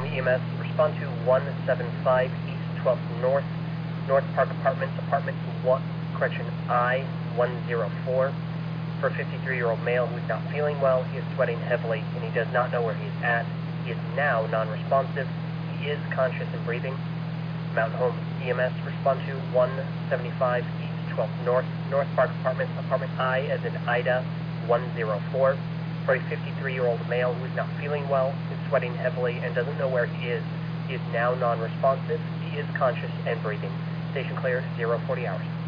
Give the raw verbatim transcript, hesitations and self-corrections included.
E M S, respond to one seven five East twelfth North, North Park Apartments, apartment one, correction, I one oh four, for a fifty-three-year-old male who is not feeling well. He is sweating heavily, and he does not know where he is at. He is now non-responsive. He is conscious and breathing. Mountain Home E M S, respond to one seventy-five East twelfth North, North Park Apartments, apartment I as in Ida one oh four, for a fifty-three-year-old male who is not feeling well, is sweating heavily, and doesn't know where he is. He is now non-responsive. He is conscious and breathing. Station clear, zero forty hours.